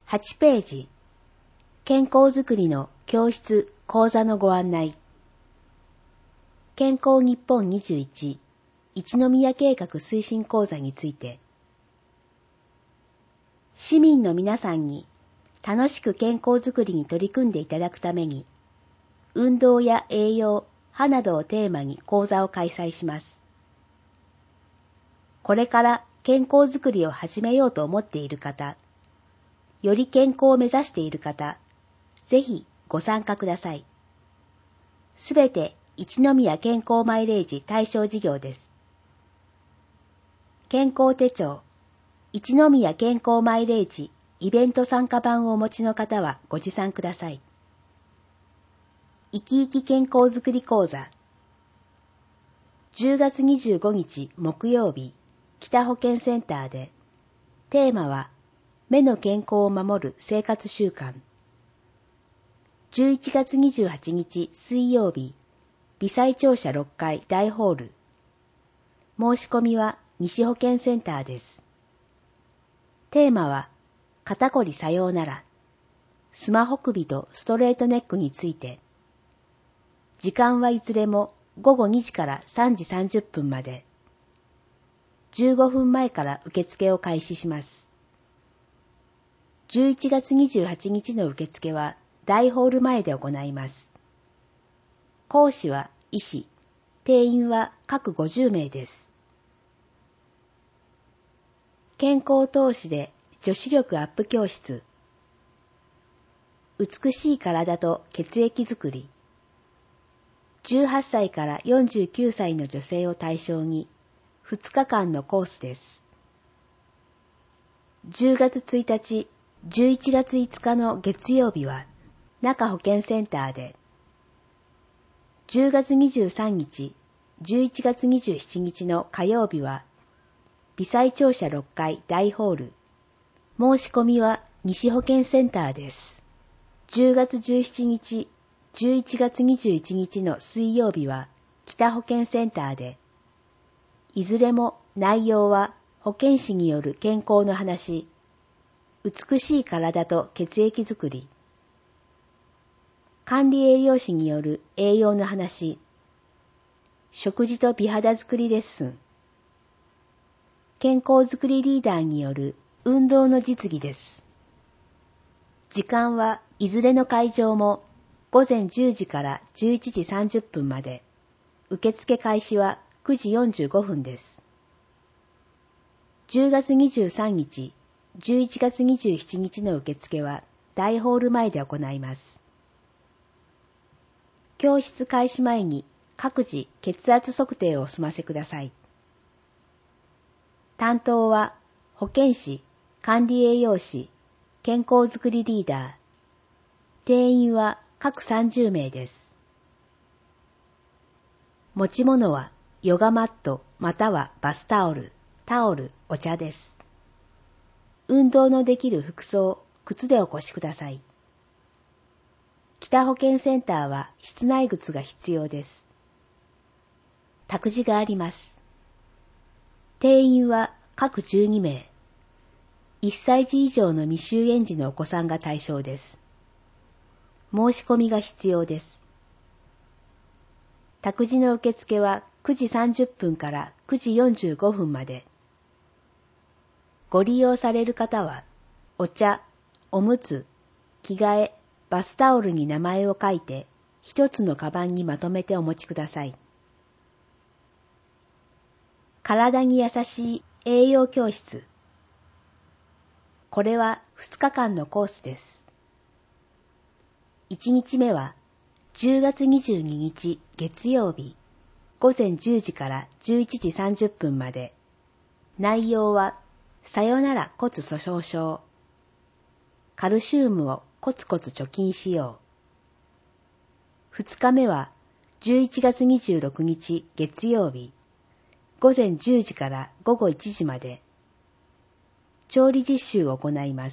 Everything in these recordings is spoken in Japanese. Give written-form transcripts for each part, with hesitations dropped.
8ページ、健康づくりの教室講座のご案内。健康日本21一宮計画推進講座について、市民の皆さんに楽しく健康づくりに取り組んでいただくために、運動や栄養、歯などをテーマに講座を開催します。これから健康づくりを始めようと思っている方、より健康を目指している方、ぜひご参加ください。すべて一宮健康マイレージ対象事業です。健康手帳、一宮健康マイレージイベント参加版をお持ちの方はご持参ください。生き生き健康づくり講座。10月25日木曜日、北保健センターで、テーマは、目の健康を守る生活習慣。11月28日水曜日、微細庁舎6階大ホール。申し込みは西保健センターです。テーマは、肩こりさようなら、スマホ首とストレートネックについて。時間はいずれも午後2時から3時30分まで。15分前から受付を開始します。11月28日の受付は大ホール前で行います。講師は医師、定員は各50名です。健康投資で女子力アップ教室。美しい体と血液づくり。18歳から49歳の女性を対象に2日間のコースです。10月1日、11月5日の月曜日は中保健センターで、10月23日、11月27日の火曜日は微細庁舎6階大ホール。申し込みは西保健センターです。10月17日、11月21日の水曜日は北保健センターで、いずれも内容は保健師による健康の話、美しい体と血液づくり、管理栄養士による栄養の話、食事と美肌づくりレッスン、健康づくりリーダーによる運動の実技です。時間はいずれの会場も午前10時から11時30分まで、受付開始は9時45分です。10月23日、11月27日の受付は大ホール前で行います。教室開始前に各自血圧測定を済ませください。担当は保健師、管理栄養士、健康づくりリーダー。定員は各30名です。持ち物はヨガマットまたはバスタオル、タオル、お茶です。運動のできる服装、靴でお越しください。北保健センターは室内靴が必要です。託児があります。定員は各12名。1歳児以上の未就園児のお子さんが対象です。申し込みが必要です。託児の受付は9時30分から9時45分まで。ご利用される方は、お茶、おむつ、着替え、バスタオルに名前を書いて、一つのカバンにまとめてお持ちください。体に優しい栄養教室。これは2日間のコースです。1日目は10月22日月曜日午前10時から11時30分まで。内容はさよなら骨粗鬆症。カルシウムをコツコツ貯金しよう。2日目は11月26日月曜日午前10時から午後1時まで。調理実習を行います。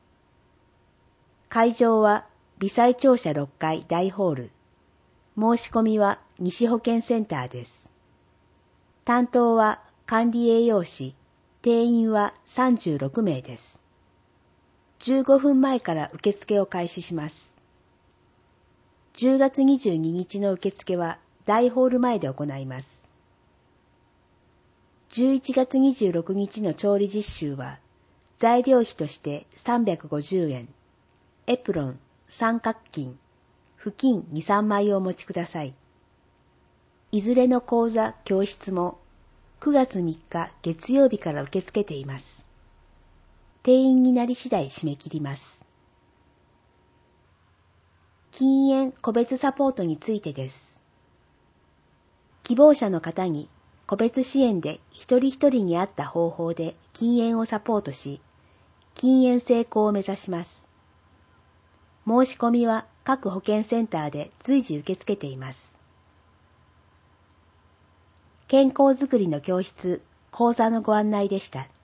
会場は微細庁舎6階大ホール。申し込みは西保健センターです。担当は管理栄養士、定員は36名です。 15分前から受付を開始します。10月22日の受付は大ホール前で行います。11月26日の調理実習は材料費として350円、エプロン、三角巾、布巾2、3枚をお持ちください。いずれの講座、教室も9月3日月曜日から受け付けています。定員になり次第締め切ります。禁煙個別サポートについてです。希望者の方に個別支援で一人一人に合った方法で禁煙をサポートし、禁煙成功を目指します。申し込みは各保健センターで随時受け付けています。健康づくりの教室、講座のご案内でした。